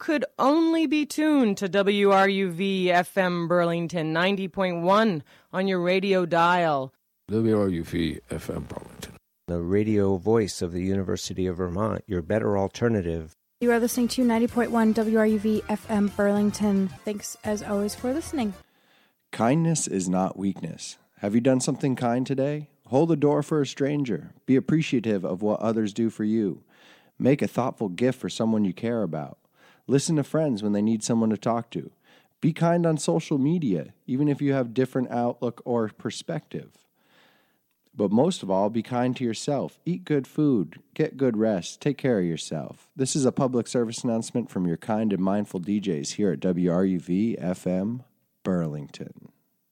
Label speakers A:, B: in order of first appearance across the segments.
A: could only be tuned to WRUV FM Burlington 90.1 on your radio dial.
B: WRUV FM Burlington,
C: the radio voice of the University of Vermont, your better alternative.
D: You are listening to 90.1 WRUV FM Burlington. Thanks, as always, for listening.
E: Kindness is not weakness. Have you done something kind today? Hold the door for a stranger. Be appreciative of what others do for you. Make a thoughtful gift for someone you care about. Listen to friends when they need someone to talk to. Be kind on social media, even if you have different outlook or perspective. But most of all, be kind to yourself. Eat good food. Get good rest. Take care of yourself. This is a public service announcement from your kind and mindful DJs here at WRUV FM Burlington.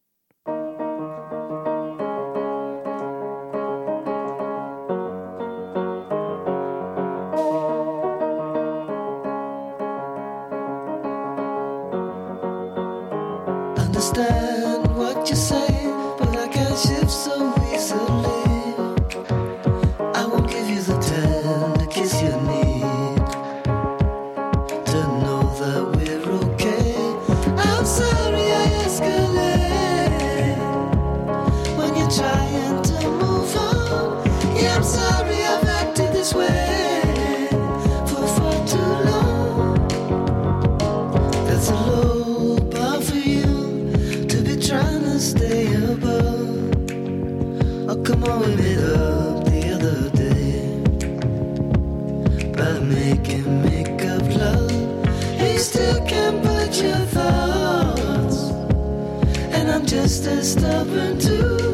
F: Understand what you say, but I can't shift so easily. I won't give you the tender kiss you need to know that we're okay. I'm sorry I escalate when you're trying to move on. Yeah, I'm sorry I've acted this way for far too long. That's a low bar for you to be trying to stay above. Oh, come on, we made up the other day by making make-up love. You still can't put your thoughts, and I'm just as stubborn too.